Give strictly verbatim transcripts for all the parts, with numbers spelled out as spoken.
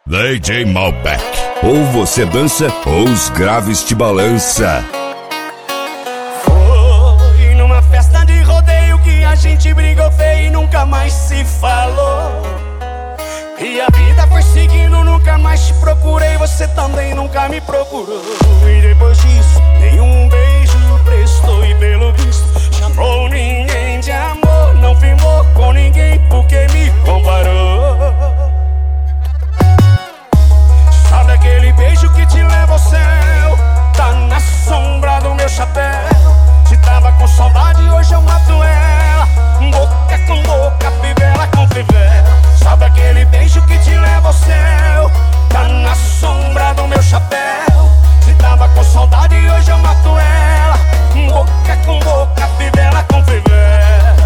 D J Malbec. Ou você dança ou os graves te balança. Foi numa festa de rodeio que a gente brigou feio e nunca mais se falou. E a vida foi seguindo, nunca mais te procurei, você também nunca me procurou. E depois disso, nenhum beijo prestou e pelo visto chamou ninguém de amor. Não firmou com ninguém porque me comparou. Sabe aquele beijo que te leva ao céu? Tá na sombra do meu chapéu. Se tava com saudade, hoje eu mato ela. Boca com boca, fivela com fivela. Sabe aquele beijo que te leva ao céu? Tá na sombra do meu chapéu. Se tava com saudade, hoje eu mato ela. Boca com boca, fivela com fivela.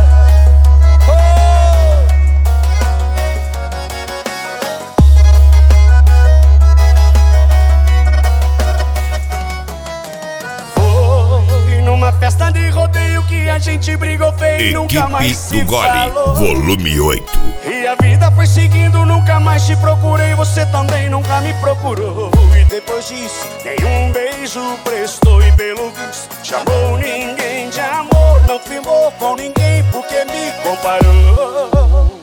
Foi numa festa de rodeio que a gente brigou feio e nunca mais se Equipe do Gole, falou. volume oito. E a vida foi seguindo, nunca mais te procurei, você também nunca me procurou. E depois disso, nenhum beijo prestou e pelo visto chamou ninguém de amor. Não firmou com ninguém porque me comparou.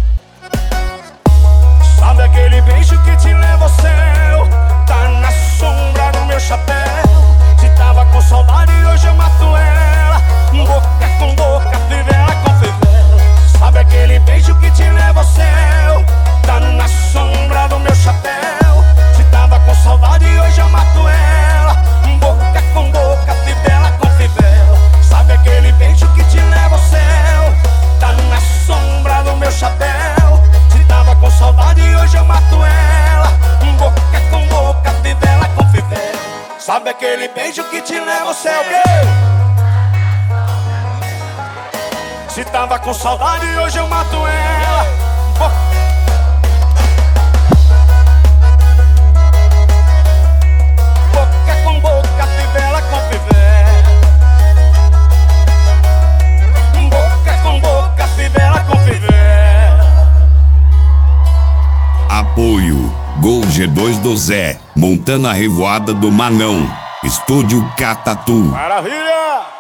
Sabe aquele beijo que te leva ao céu? Tá na sombra do meu chapéu. Se tava com saudade, hoje eu mato ela. Boca com boca, fivela com fivela. Sabe aquele beijo que te leva ao céu? Tá na sombra do meu chapéu. Se tava com saudade, hoje eu mato ela. Boca com boca, fivela com fivela. Sabe aquele beijo que te leva ao céu? Tá na sombra do meu chapéu. Se tava com saudade, hoje eu mato ela. Boca com boca, fivela com fivela. Sabe aquele beijo que te leva ao céu? Se tava com saudade, hoje eu mato ela. Boca com boca, fivela com fivela. Boca com boca, fivela com fivela. Apoio Gol G dois do Zé, montando a revoada do Manão. Estúdio Catatu. Maravilha!